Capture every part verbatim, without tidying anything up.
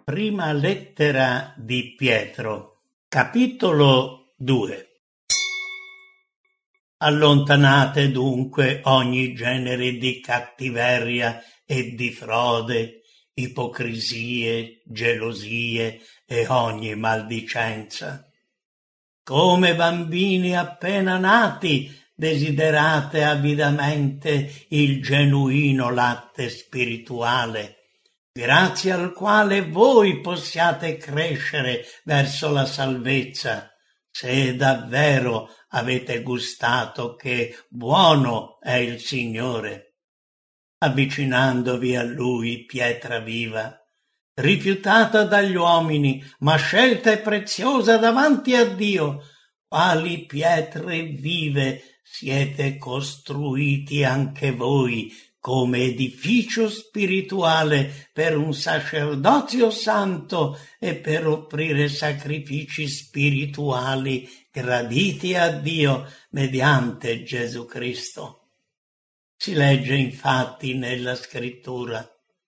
Prima lettera di Pietro, capitolo due. Allontanate dunque ogni genere di cattiveria e di frode, ipocrisie, gelosie e ogni maldicenza. Come bambini appena nati desiderate avidamente il genuino latte spirituale, grazie al quale voi possiate crescere verso la salvezza, se davvero avete gustato che buono è il Signore. Avvicinandovi a Lui, pietra viva, rifiutata dagli uomini, ma scelta e preziosa davanti a Dio, quali pietre vive siete costruiti anche voi come edificio spirituale per un sacerdozio santo e per offrire sacrifici spirituali graditi a Dio mediante Gesù Cristo. Si legge infatti nella Scrittura: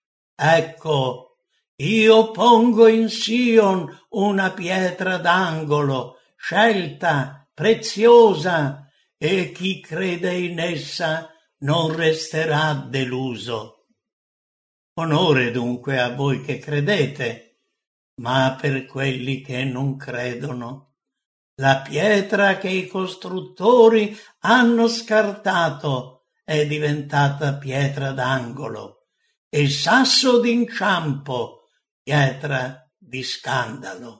ecco, io pongo in Sion una pietra d'angolo, scelta, preziosa, e chi crede in essa non resterà deluso. Onore dunque a voi che credete, ma per quelli che non credono, la pietra che i costruttori hanno scartato è diventata pietra d'angolo e sasso d'inciampo, pietra di scandalo.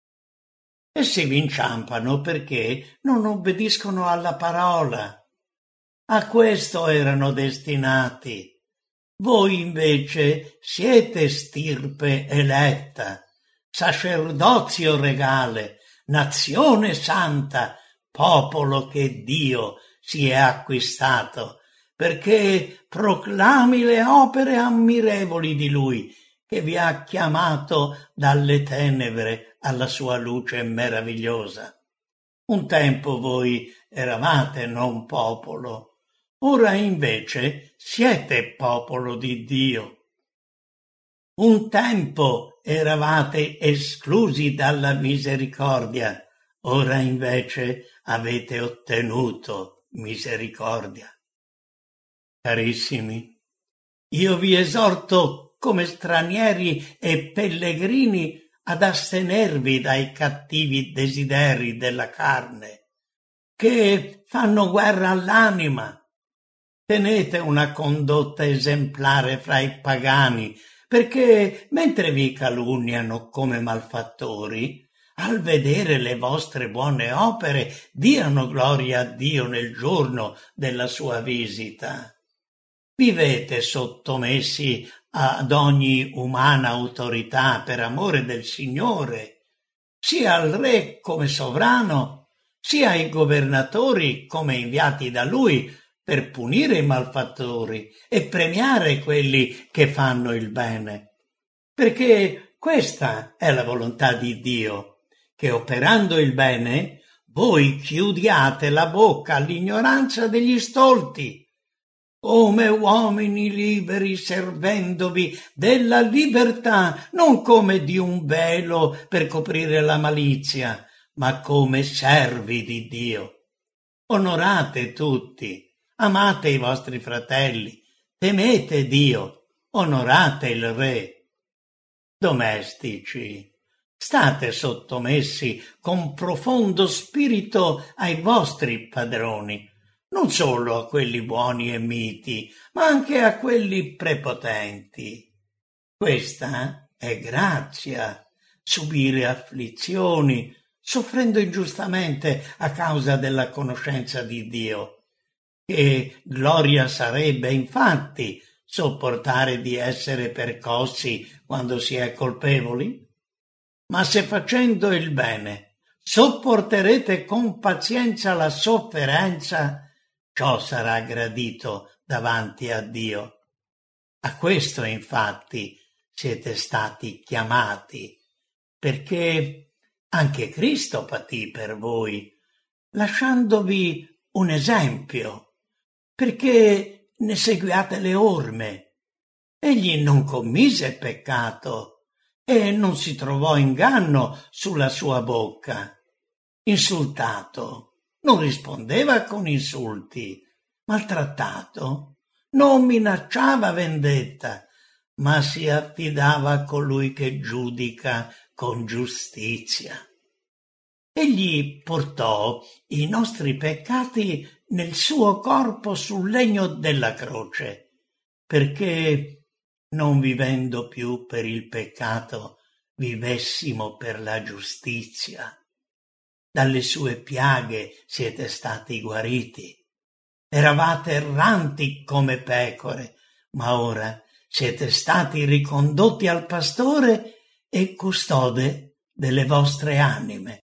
Essi vi inciampano perché non obbediscono alla parola. A questo erano destinati. Voi invece siete stirpe eletta, sacerdozio regale, nazione santa, popolo che Dio si è acquistato, perché proclami le opere ammirevoli di Lui, che vi ha chiamato dalle tenebre alla sua luce meravigliosa. Un tempo voi eravate non popolo, ora invece siete popolo di Dio. Un tempo eravate esclusi dalla misericordia, ora invece avete ottenuto misericordia. Carissimi, io vi esorto come stranieri e pellegrini ad astenervi dai cattivi desideri della carne, che fanno guerra all'anima. Tenete una condotta esemplare fra i pagani, perché mentre vi calunniano come malfattori, al vedere le vostre buone opere diano gloria a Dio nel giorno della sua visita. Vivete sottomessi ad ogni umana autorità per amore del Signore, sia al Re come sovrano, sia ai governatori come inviati da Lui per punire i malfattori e premiare quelli che fanno il bene. Perché questa è la volontà di Dio, che operando il bene voi chiudiate la bocca all'ignoranza degli stolti, come uomini liberi servendovi della libertà, non come di un velo per coprire la malizia, ma come servi di Dio. Onorate tutti, amate i vostri fratelli, temete Dio, onorate il Re. Domestici, state sottomessi con profondo spirito ai vostri padroni, non solo a quelli buoni e miti, ma anche a quelli prepotenti. Questa è grazia, subire afflizioni, soffrendo ingiustamente a causa della conoscenza di Dio. Che gloria sarebbe, infatti, sopportare di essere percossi quando si è colpevoli? Ma se facendo il bene sopporterete con pazienza la sofferenza, ciò sarà gradito davanti a Dio. A questo, infatti, siete stati chiamati, perché anche Cristo patì per voi, lasciandovi un esempio, perché ne seguiate le orme. Egli non commise peccato, e non si trovò inganno sulla sua bocca. Insultato, non rispondeva con insulti. Maltrattato, non minacciava vendetta, ma si affidava a colui che giudica con giustizia. Egli portò i nostri peccati nel suo corpo sul legno della croce, perché, non vivendo più per il peccato, vivessimo per la giustizia. Dalle sue piaghe siete stati guariti. Eravate erranti come pecore, ma ora siete stati ricondotti al pastore e custode delle vostre anime.